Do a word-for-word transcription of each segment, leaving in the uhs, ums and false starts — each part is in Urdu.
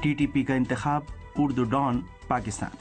ٹی ٹی پی کا انتخاب، اردو ڈان، پاکستان۔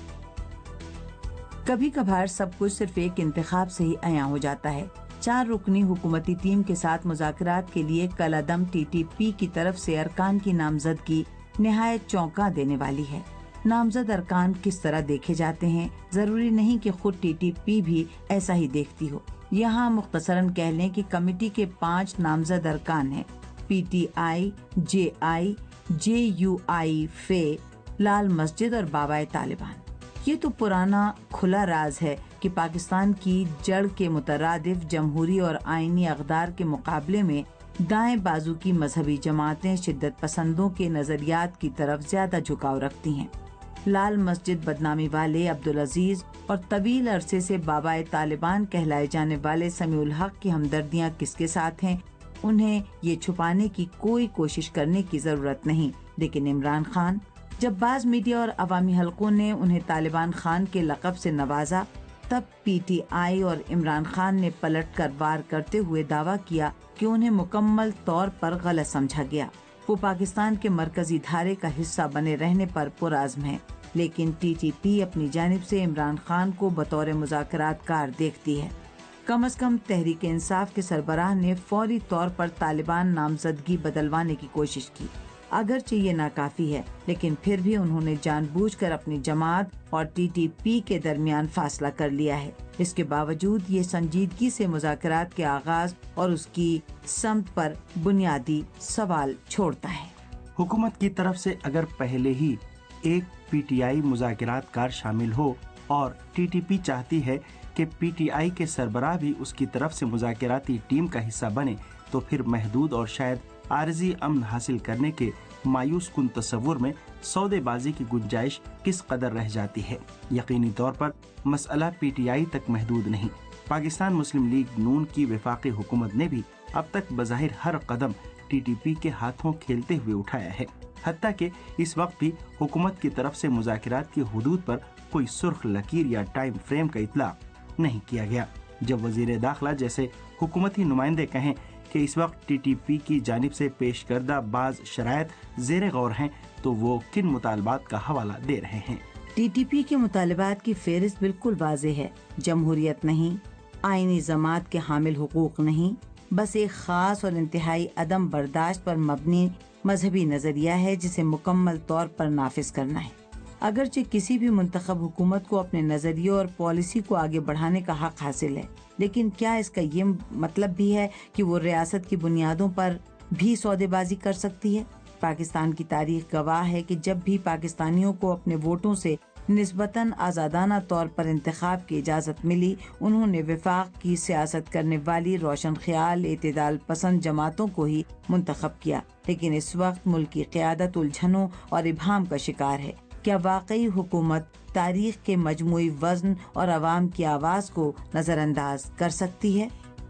کبھی کبھار سب کچھ صرف ایک انتخاب سے ہی عیاں ہو جاتا ہے۔ چار رکنی حکومتی ٹیم کے ساتھ مذاکرات کے لیے کل عدم ٹی ٹی پی کی طرف سے ارکان کی نامزدگی نہایت چونکا دینے والی ہے۔ نامزد ارکان کس طرح دیکھے جاتے ہیں، ضروری نہیں کہ خود ٹی ٹی پی بھی ایسا ہی دیکھتی ہو۔ یہاں مختصراً کہہ لیں کہ کمیٹی کے پانچ نامزد ارکان ہیں: P T I, J I, J you آئی، فے، لال مسجد اور بابائے طالبان۔ یہ تو پرانا کھلا راز ہے کہ پاکستان کی جڑ کے مترادف جمہوری اور آئینی اقدار کے مقابلے میں دائیں بازو کی مذہبی جماعتیں شدت پسندوں کے نظریات کی طرف زیادہ جھکاؤ رکھتی ہیں۔ لال مسجد بدنامی والے عبدالعزیز اور طویل عرصے سے بابائے طالبان کہلائے جانے والے سمیع الحق کی ہمدردیاں کس کے ساتھ ہیں، انہیں یہ چھپانے کی کوئی کوشش کرنے کی ضرورت نہیں۔ لیکن عمران خان، جب بعض میڈیا اور عوامی حلقوں نے انہیں طالبان خان کے لقب سے نوازا، تب پی ٹی آئی اور عمران خان نے پلٹ کر وار کرتے ہوئے دعویٰ کیا کہ انہیں مکمل طور پر غلط سمجھا گیا۔ وہ پاکستان کے مرکزی دھارے کا حصہ بنے رہنے پر پرعزم ہے، لیکن ٹی ٹی پی اپنی جانب سے عمران خان کو بطور مذاکرات کار دیکھتی ہے۔ کم از کم تحریک انصاف کے سربراہ نے فوری طور پر طالبان نامزدگی بدلوانے کی کوشش کی۔ اگرچہ یہ ناکافی ہے، لیکن پھر بھی انہوں نے جان بوجھ کر اپنی جماعت اور ٹی ٹی پی کے درمیان فاصلہ کر لیا ہے۔ اس کے باوجود یہ سنجیدگی سے مذاکرات کے آغاز اور اس کی سمت پر بنیادی سوال چھوڑتا ہے۔ حکومت کی طرف سے اگر پہلے ہی ایک پی ٹی آئی مذاکرات کار شامل ہو اور ٹی ٹی پی چاہتی ہے کہ پی ٹی آئی کے سربراہ بھی اس کی طرف سے مذاکراتی ٹیم کا حصہ بنے، تو پھر محدود اور شاید عارضی امن حاصل کرنے کے مایوس کن تصور میں سودے بازی کی گنجائش کس قدر رہ جاتی ہے۔ یقینی طور پر مسئلہ پی ٹی آئی تک محدود نہیں۔ پاکستان مسلم لیگ نون کی وفاقی حکومت نے بھی اب تک بظاہر ہر قدم ٹی ٹی پی کے ہاتھوں کھیلتے ہوئے اٹھایا ہے، حتیٰ کہ اس وقت بھی حکومت کی طرف سے مذاکرات کی حدود پر کوئی سرخ لکیر یا ٹائم فریم کا اطلاق نہیں کیا گیا۔ جب وزیر داخلہ جیسے حکومتی نمائندے کہیں کہ اس وقت ٹی ٹی پی کی جانب سے پیش کردہ بعض شرائط زیر غور ہیں، تو وہ کن مطالبات کا حوالہ دے رہے ہیں؟ ٹی ٹی پی کے مطالبات کی فہرست بالکل واضح ہے۔ جمہوریت نہیں، آئینی ضمانت کے حامل حقوق نہیں، بس ایک خاص اور انتہائی عدم برداشت پر مبنی مذہبی نظریہ ہے جسے مکمل طور پر نافذ کرنا ہے۔ اگرچہ کسی بھی منتخب حکومت کو اپنے نظریے اور پالیسی کو آگے بڑھانے کا حق حاصل ہے، لیکن کیا اس کا یہ مطلب بھی ہے کہ وہ ریاست کی بنیادوں پر بھی سودے بازی کر سکتی ہے؟ پاکستان کی تاریخ گواہ ہے کہ جب بھی پاکستانیوں کو اپنے ووٹوں سے نسبتاً آزادانہ طور پر انتخاب کی اجازت ملی، انہوں نے وفاق کی سیاست کرنے والی روشن خیال اعتدال پسند جماعتوں کو ہی منتخب کیا۔ لیکن اس وقت ملک کی قیادت الجھنوں اور ابہام کا شکار ہے۔ کیا واقعی حکومت تاریخ کے مجموعی وزن اور عوام کی آواز کو نظر انداز کر سکتی ہے؟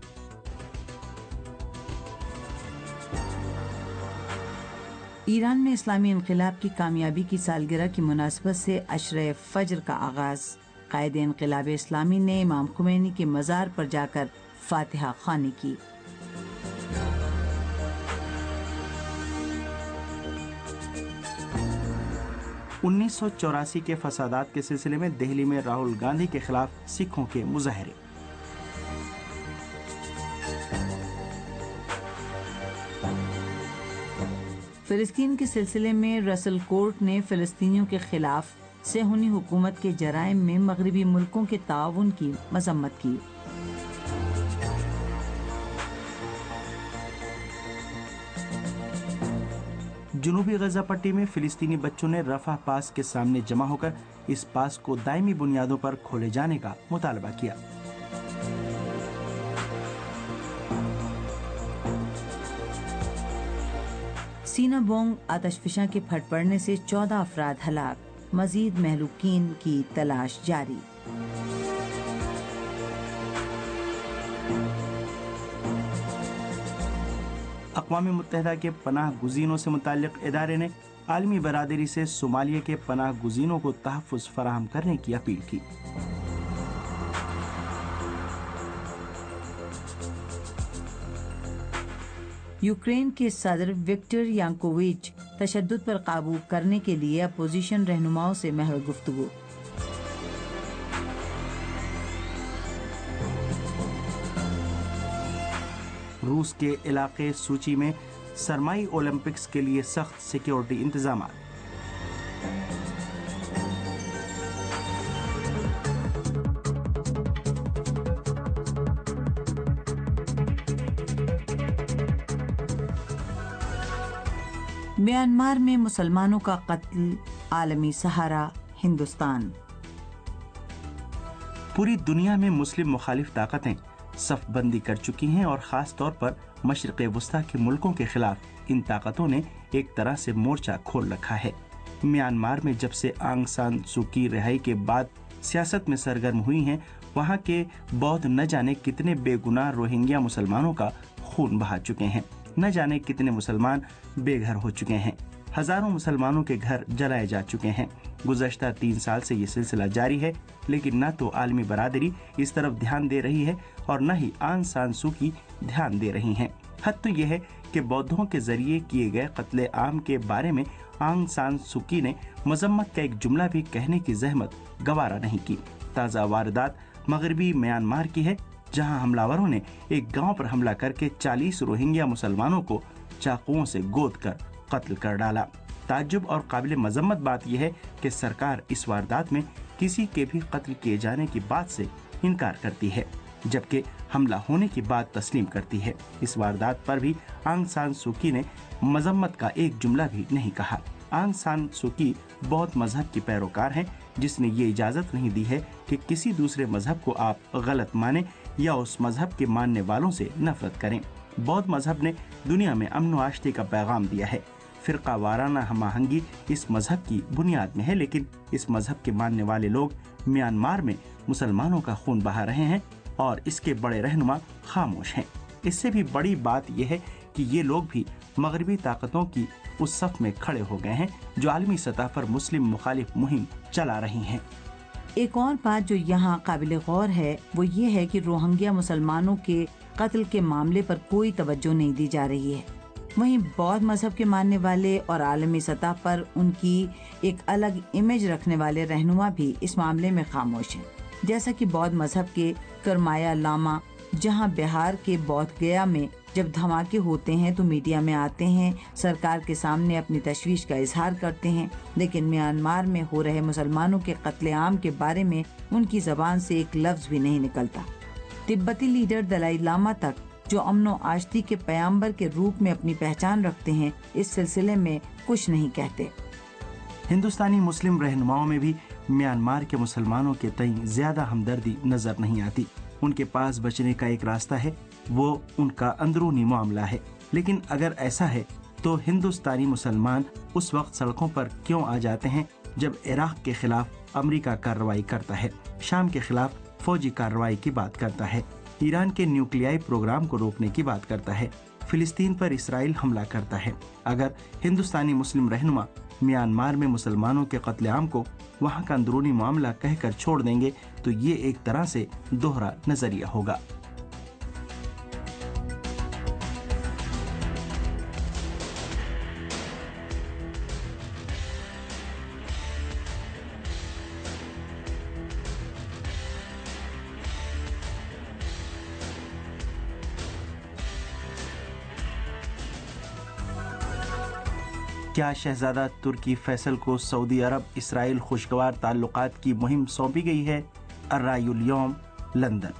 ایران میں اسلامی انقلاب کی کامیابی کی سالگرہ کی مناسبت سے عشرہ فجر کا آغاز۔ قائد انقلاب اسلامی نے امام خمینی کے مزار پر جا کر فاتحہ خوانی کی۔ انیس سو چوراسی کے فسادات کے سلسلے میں دہلی میں راہل گاندھی کے خلاف سکھوں کے مظاہرے۔ فلسطین کے سلسلے میں رسل کورٹ نے فلسطینیوں کے خلاف صہیونی حکومت کے جرائم میں مغربی ملکوں کے تعاون کی مذمت کی۔ جنوبی غزہ پٹی میں فلسطینی بچوں نے رفح پاس کے سامنے جمع ہو کر اس پاس کو دائمی بنیادوں پر کھولے جانے کا مطالبہ کیا۔ سینہ بونگ آتش فشاں کے پھٹ پڑنے سے چودہ افراد ہلاک، مزید مہلوکین کی تلاش جاری۔ اقوام متحدہ کے پناہ گزینوں سے متعلق ادارے نے عالمی برادری سے صومالیہ کے پناہ گزینوں کو تحفظ فراہم کرنے کی اپیل کی۔ یوکرین کے صدر وکٹر یانکوویچ تشدد پر قابو کرنے کے لیے اپوزیشن رہنماؤں سے محور گفتگو۔ روس کے علاقے سوچی میں سرمائی اولمپکس کے لیے سخت سیکیورٹی انتظامات۔ میانمار میں مسلمانوں کا قتل، عالمی سہارا ہندوستان۔ پوری دنیا میں مسلم مخالف طاقتیں صف بندی کر چکی ہیں اور خاص طور پر مشرق وسطیٰ کے ملکوں کے خلاف ان طاقتوں نے ایک طرح سے مورچہ کھول رکھا ہے۔ میانمار میں جب سے آنگ سان سو کی رہائی کے بعد سیاست میں سرگرم ہوئی ہیں، وہاں کے بودھ نہ جانے کتنے بے گناہ روہنگیا مسلمانوں کا خون بہا چکے ہیں، نہ جانے کتنے مسلمان بے گھر ہو چکے ہیں، ہزاروں مسلمانوں کے گھر جلائے جا چکے ہیں۔ گزشتہ تین سال سے یہ سلسلہ جاری ہے، لیکن نہ تو عالمی برادری اس طرف دھیان دے رہی ہے اور نہ ہی آنگ سان سو کی دھیان دے رہی ہیں۔ حد تو یہ ہے کہ بودھوں کے ذریعے کیے گئے قتل عام کے بارے میں آنگ سان سو کی نے مذمت کا ایک جملہ بھی کہنے کی زحمت گوارا نہیں کی۔ تازہ واردات مغربی میانمار کی ہے، جہاں حملہ نے ایک گاؤں پر حملہ کر کے چالیس روہنگیا مسلمانوں کو چاقوؤں سے گود کر قتل کر ڈالا۔ تعجب اور قابل مذمت بات یہ ہے کہ سرکار اس واردات میں کسی کے بھی قتل کیے جانے کی بات سے انکار کرتی ہے، جبکہ حملہ ہونے کی بات تسلیم کرتی ہے۔ اس واردات پر بھی آنگ سان سو کی نے مذمت کا ایک جملہ بھی نہیں کہا۔ آنگ سان سو کی بودھ مذہب کی پیروکار ہیں، جس نے یہ اجازت نہیں دی ہے کہ کسی دوسرے مذہب کو آپ غلط مانیں یا اس مذہب کے ماننے والوں سے نفرت کریں۔ بودھ مذہب نے دنیا میں امن و آشتی کا پیغام دیا ہے۔ فرقہ وارانہ ہم آہنگی اس مذہب کی بنیاد میں ہے، لیکن اس مذہب کے ماننے والے لوگ میانمار میں مسلمانوں کا خون بہا رہے ہیں اور اس کے بڑے رہنما خاموش ہیں۔ اس سے بھی بڑی بات یہ ہے کہ یہ لوگ بھی مغربی طاقتوں کی اس صف میں کھڑے ہو گئے ہیں جو عالمی سطح پر مسلم مخالف مہم چلا رہی ہیں۔ ایک اور بات جو یہاں قابل غور ہے وہ یہ ہے کہ روہنگیا مسلمانوں کے قتل کے معاملے پر کوئی توجہ نہیں دی جا رہی ہے، وہیں بودھ مذہب کے ماننے والے اور عالمی سطح پر ان کی ایک الگ امیج رکھنے والے رہنما بھی اس معاملے میں خاموش ہیں۔ جیسا کہ بودھ مذہب کے کرمایا لاما جہاں بہار کے بودھ گیا میں جب دھماکے ہوتے ہیں تو میڈیا میں آتے ہیں، سرکار کے سامنے اپنی تشویش کا اظہار کرتے ہیں، لیکن میانمار میں ہو رہے مسلمانوں کے قتل عام کے بارے میں ان کی زبان سے ایک لفظ بھی نہیں نکلتا۔ تبتی لیڈر دلائی لاما تک جو امن و آشتی کے پیامبر کے روپ میں اپنی پہچان رکھتے ہیں، اس سلسلے میں کچھ نہیں کہتے۔ ہندوستانی مسلم رہنماؤں میں بھی میانمار کے مسلمانوں کے تئیں زیادہ ہمدردی نظر نہیں آتی۔ ان کے پاس بچنے کا ایک راستہ ہے، وہ ان کا اندرونی معاملہ ہے، لیکن اگر ایسا ہے تو ہندوستانی مسلمان اس وقت سڑکوں پر کیوں آ جاتے ہیں جب عراق کے خلاف امریکہ کارروائی کرتا ہے، شام کے خلاف فوجی کارروائی کی بات کرتا ہے، ایران کے نیوکلیائی پروگرام کو روکنے کی بات کرتا ہے، فلسطین پر اسرائیل حملہ کرتا ہے۔ اگر ہندوستانی مسلم رہنما میانمار میں مسلمانوں کے قتل عام کو وہاں کا اندرونی معاملہ کہہ کر چھوڑ دیں گے تو یہ ایک طرح سے دوہرا نظریہ ہوگا۔ کیا شہزادہ ترکی فیصل کو سعودی عرب اسرائیل خوشگوار تعلقات کی مہم سونپی گئی ہے؟ الرائے الیوم، لندن۔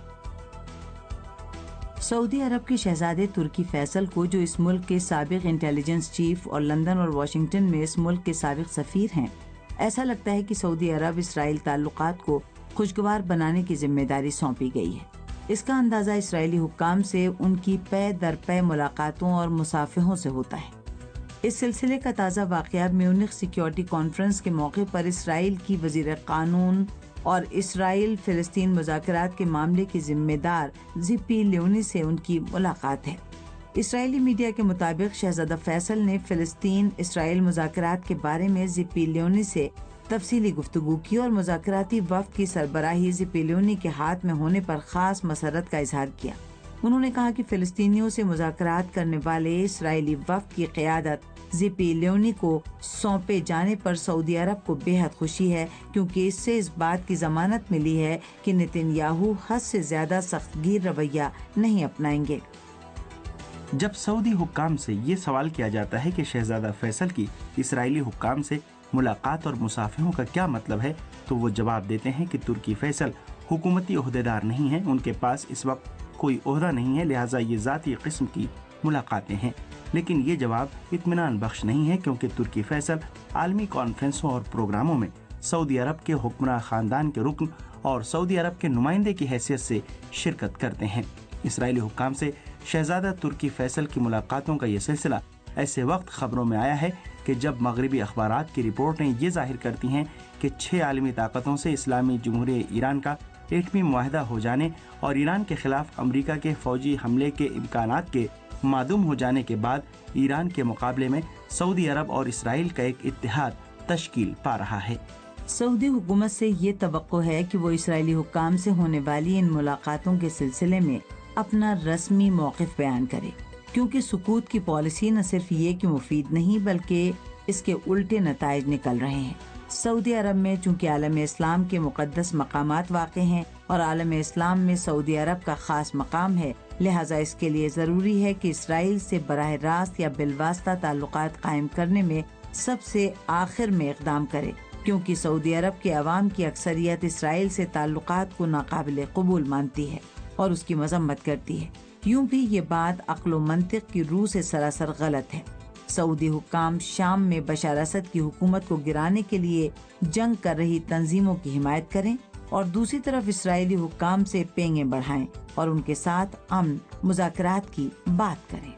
سعودی عرب کے شہزادے ترکی فیصل کو، جو اس ملک کے سابق انٹیلیجنس چیف اور لندن اور واشنگٹن میں اس ملک کے سابق سفیر ہیں، ایسا لگتا ہے کہ سعودی عرب اسرائیل تعلقات کو خوشگوار بنانے کی ذمہ داری سونپی گئی ہے۔ اس کا اندازہ اسرائیلی حکام سے ان کی پے در پے ملاقاتوں اور مصافحوں سے ہوتا ہے۔ اس سلسلے کا تازہ واقعہ میونخ سیکیورٹی کانفرنس کے موقع پر اسرائیل کی وزیر قانون اور اسرائیل فلسطین مذاکرات کے معاملے کی ذمہ دار زپی لیونی سے ان کی ملاقات ہے۔ اسرائیلی میڈیا کے مطابق شہزادہ فیصل نے فلسطین اسرائیل مذاکرات کے بارے میں زپی لیونی سے تفصیلی گفتگو کی اور مذاکراتی وفد کی سربراہی زپی لیونی کے ہاتھ میں ہونے پر خاص مسرت کا اظہار کیا۔ انہوں نے کہا کہ فلسطینیوں سے مذاکرات کرنے والے اسرائیلی وفد کی قیادت زپی لیونی کو سونپے جانے پر سعودی عرب کو بے حد خوشی ہے، کیونکہ اس سے اس بات کی ضمانت ملی ہے کہ نتن یاہو حد سے زیادہ سخت گیر رویہ نہیں اپنائیں گے۔ جب سعودی حکام سے یہ سوال کیا جاتا ہے کہ شہزادہ فیصل کی اسرائیلی حکام سے ملاقات اور مصافحوں کا کیا مطلب ہے، تو وہ جواب دیتے ہیں کہ ترکی فیصل حکومتی عہدیدار نہیں ہیں، ان کے پاس اس وقت کوئی عہدہ نہیں ہے، لہٰذا یہ ذاتی قسم کی ملاقاتیں ہیں۔ لیکن یہ جواب اطمینان بخش نہیں ہے، کیونکہ ترکی فیصل عالمی کانفرنسوں اور پروگراموں میں سعودی عرب کے حکمراں خاندان کے رکن اور سعودی عرب کے نمائندے کی حیثیت سے شرکت کرتے ہیں۔ اسرائیلی حکام سے شہزادہ ترکی فیصل کی ملاقاتوں کا یہ سلسلہ ایسے وقت خبروں میں آیا ہے کہ جب مغربی اخبارات کی رپورٹیں یہ ظاہر کرتی ہیں کہ چھ عالمی طاقتوں سے اسلامی جمہوریہ ایران کا ایٹمی معاہدہ ہو جانے اور ایران کے خلاف امریکہ کے فوجی حملے کے امکانات کے معدوم ہو جانے کے بعد ایران کے مقابلے میں سعودی عرب اور اسرائیل کا ایک اتحاد تشکیل پا رہا ہے۔ سعودی حکومت سے یہ توقع ہے کہ وہ اسرائیلی حکام سے ہونے والی ان ملاقاتوں کے سلسلے میں اپنا رسمی موقف بیان کرے، کیونکہ سکوت کی پالیسی نہ صرف یہ کہ مفید نہیں بلکہ اس کے الٹے نتائج نکل رہے ہیں۔ سعودی عرب میں چونکہ عالم اسلام کے مقدس مقامات واقع ہیں اور عالم اسلام میں سعودی عرب کا خاص مقام ہے، لہٰذا اس کے لیے ضروری ہے کہ اسرائیل سے براہ راست یا بالواسطہ تعلقات قائم کرنے میں سب سے آخر میں اقدام کرے، کیونکہ سعودی عرب کے عوام کی اکثریت اسرائیل سے تعلقات کو ناقابل قبول مانتی ہے اور اس کی مذمت کرتی ہے۔ یوں بھی یہ بات عقل و منطق کی روح سے سراسر غلط ہے۔ سعودی حکام شام میں بشار اسد کی حکومت کو گرانے کے لیے جنگ کر رہی تنظیموں کی حمایت کریں اور دوسری طرف اسرائیلی حکام سے پینگیں بڑھائیں اور ان کے ساتھ امن مذاکرات کی بات کریں۔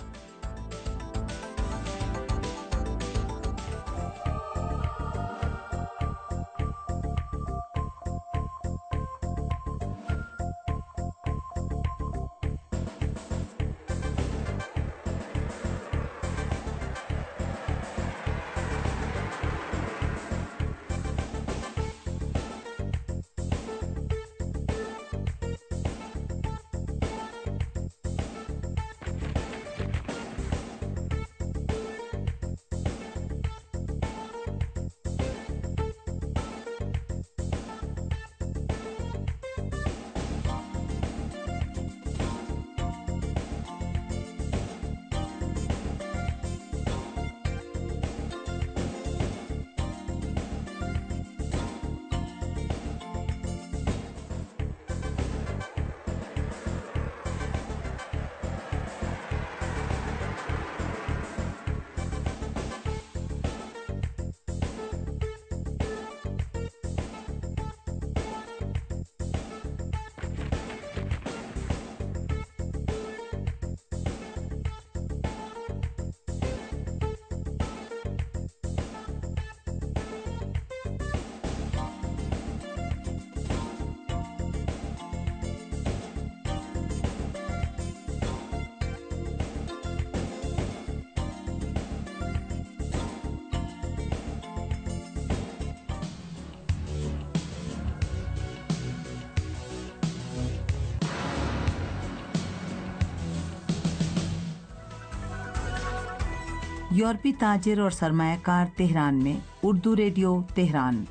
یورپی تاجر اور سرمایہ کار تہران میں، اردو ریڈیو تہران۔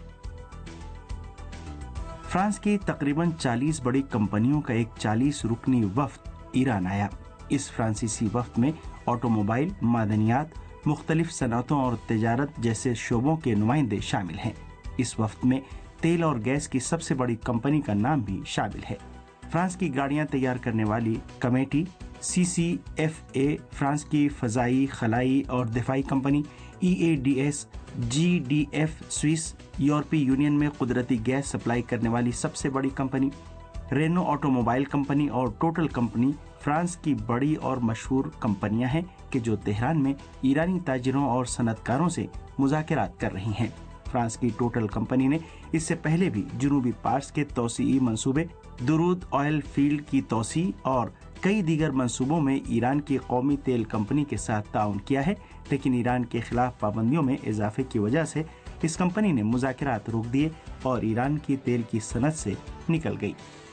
فرانس کی تقریباً چالیس بڑی کمپنیوں کا ایک چالیس رکنی وفد ایران آیا۔ اس فرانسیسی وفد میں آٹو موبائل، معدنیات، مختلف صنعتوں اور تجارت جیسے شعبوں کے نمائندے شامل ہیں۔ اس وفد میں تیل اور گیس کی سب سے بڑی کمپنی کا نام بھی شامل ہے۔ فرانس کی گاڑیاں تیار کرنے والی committee C C F A, France کی فضائی، خلائی اور دفاعی company E A D S, G D F Suez, European union میں قدرتی گیس سپلائی کرنے والی سب سے بڑی company Renault automobile company اور ٹوٹل کمپنی فرانس کی بڑی اور مشہور کمپنیاں ہیں کہ جو تہران میں ایرانی تاجروں اور صنعت کاروں سے مذاکرات کر رہی ہیں۔ فرانس کی ٹوٹل کمپنی نے اس سے پہلے بھی جنوبی پارس کے توسیعی منصوبے، درود آئل فیلڈ کی توسیع اور کئی دیگر منصوبوں میں ایران کی قومی تیل کمپنی کے ساتھ تعاون کیا ہے، لیکن ایران کے خلاف پابندیوں میں اضافے کی وجہ سے اس کمپنی نے مذاکرات روک دیے اور ایران کی تیل کی صنعت سے نکل گئی۔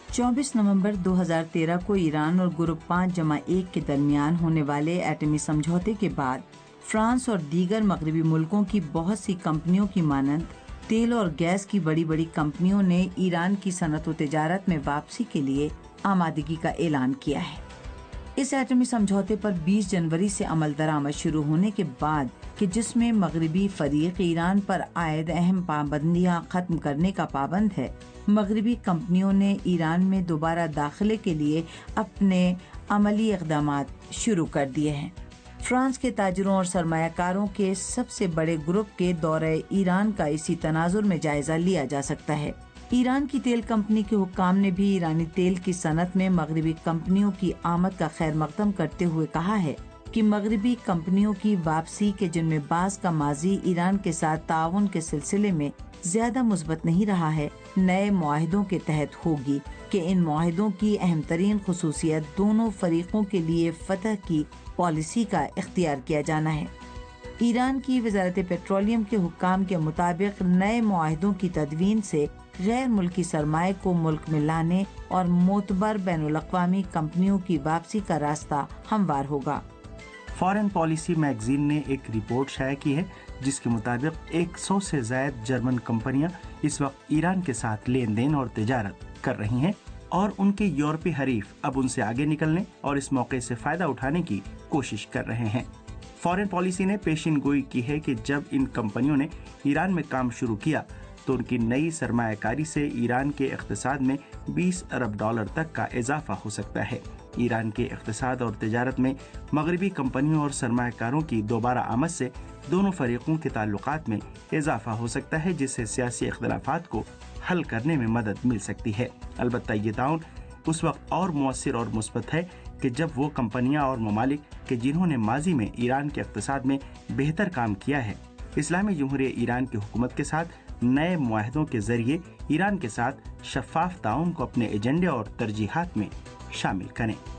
चौबीस नवंबर दो हज़ार तेरह को ईरान और ग्रुप पाँच जमा एक के दरमियान होने वाले एटमी समझौते के बाद फ्रांस और दीगर मगरबी मुल्कों की बहुत सी कंपनियों की मानंद तेल और गैस की बड़ी बड़ी कंपनियों ने ईरान की सनत व तिजारत में वापसी के लिए आमादगी का ऐलान किया है। इस एटमी समझौते पर बीस जनवरी से अमल दरामद शुरू होने के बाद कि जिसमें मगरबी फरीक ईरान पर आयद अहम पाबंदियां खत्म करने का पाबंद है, मगरबी कंपनियों ने ईरान में दोबारा दाखिले के लिए अपने अमली इक़दामात शुरू कर दिए हैं। फ्रांस के ताजरों और सरमायाकारों के सबसे बड़े ग्रुप के दौरे ईरान का इसी तनाजुर में जायजा लिया जा सकता है। ईरान की तेल कंपनी के हुक्काम ने भी ईरानी तेल की सनत में मगरबी कंपनियों की आमद का खैर मकदम करते हुए कहा है कि मगरबी कंपनियों की वापसी के जिनमें बास का माजी ईरान के साथ ताउन के सिलसिले में ज्यादा मुस्बत नहीं रहा है, नए मुआहिदों के तहत होगी कि इन मुआहिदों की अहम तरीन खुसूसियत दोनों फरीकों के लिए फतह की पॉलिसी का इख्तियार किया जाना है। ईरान की वजारत पेट्रोलियम के हुक्काम के मुताबिक नए मुआहिदों की तदवीन से गैर मुल्की सरमाए को मुल्क में लाने और मोतबर बैनुल-अक़वामी कंपनियों की वापसी का रास्ता हमवार होगा। फॉरेन पॉलिसी मैगजीन ने एक रिपोर्ट शाया की है जिसके मुताबिक सौ से ज्यादा जर्मन कंपनियां इस वक्त ईरान के साथ लेन देन और तिजारत कर रही हैं और उनके यूरोपीय हरीफ अब उनसे आगे निकलने और इस मौके से फायदा उठाने की कोशिश कर रहे हैं। फॉरेन पॉलिसी ने पेशिन गोई की है कि जब इन कंपनियों ने ईरान में काम शुरू किया तो उनकी नई सरमायाकारी से ईरान के इक़्तिसाद में बीस अरब डॉलर तक का इजाफा हो सकता है। ईरान के इक़्तिसाद और तिजारत में मगरबी कंपनियों और सरमायाकारों की दोबारा आमद से दोनों फरीकों के ताल्लुकात में इजाफा हो सकता है, जिससे सियासी इख्तिलाफात को हल करने में मदद मिल सकती है। अलबत्ता ये ताउन उस वक्त और मौसर और मुस्बत है कि जब वो कंपनियां और ममालिक के जिन्होंने माजी में ईरान के इक़्तिसाद में बेहतर काम किया है, इस्लामी जमहूरिया ईरान की हुकूमत के साथ नए मुआहिदों के जरिए ईरान के साथ शफाफ ताउन को अपने एजेंडे और तरजीहात में शामिल करें।